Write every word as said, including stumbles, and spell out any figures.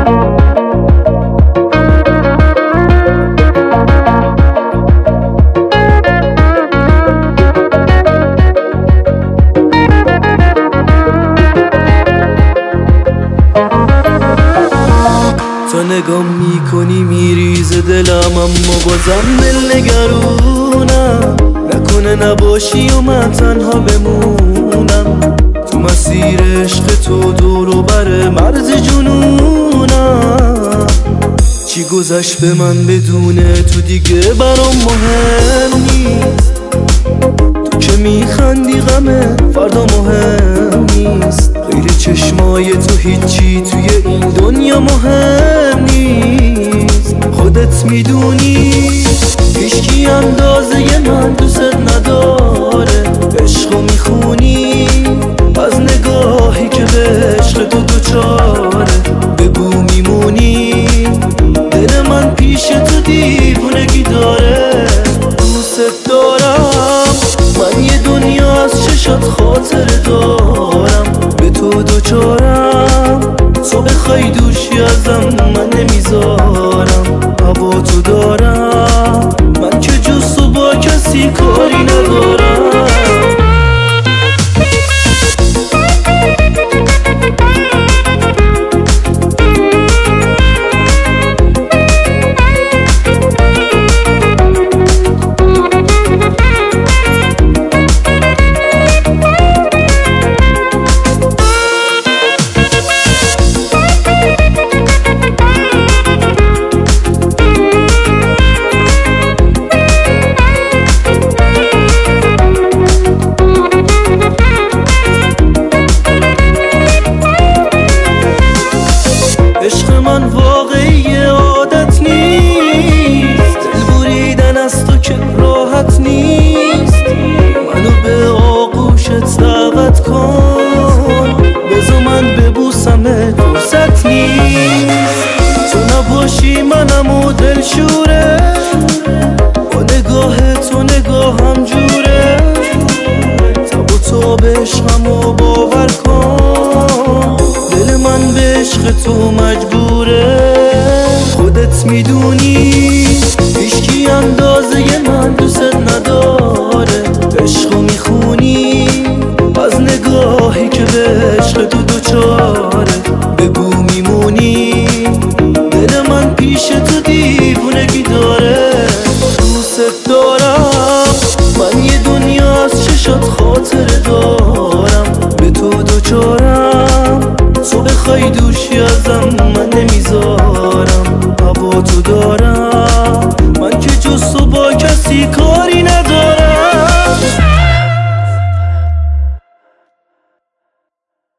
تا نگام میکنی میریزه دلم، اما بازم دل نگرونم. نکنه نباشی و من تنها بمونم، تو مسیر عشق تو دور و بر مرز جنونم. چی گذشت به من بدونه تو دیگه برام مهم نیست. تو که میخندی غمه فردا مهم نیست. غیر چشمای تو هیچی توی این دنیا مهم نیست. خودت میدونی هیچکی اندازه من دوست نداره. عشقو میخونی از نگاهی که به عشق تو دوچاره. بگو میمونی دل من پیش تو دیوونگی داره. دوست دارم من یه دنیا از چشات خاطر دارم. به تو دوچارم تو بخوای دوشی ازم من نمیذارم. هوا تو دارم من که جز تو با کسی کاری ندارم. عشق من واقعی عادت نیست. دل بریدن از تو که راحت نیست. منو به آغوشت دعوت کن، بذار من ببوسمت فرصت نیست. تو نباشی منم و دل شوره، با نگاه تو نگاهم جوره. تب و تاب عشقمو باور کن، دل من به عشق تو مجبوره. خودت میدونی هیچکی اندازه من دوست نداره. عشقو میخونی از نگاهی که به عشق تو دوچاره. بگو میمونی دل من پیش تو دیوونگی داره. دوست دارم من یه دنیا از چشات خاطر دارم. به تو دوچارم تو بخوای دوشی ازم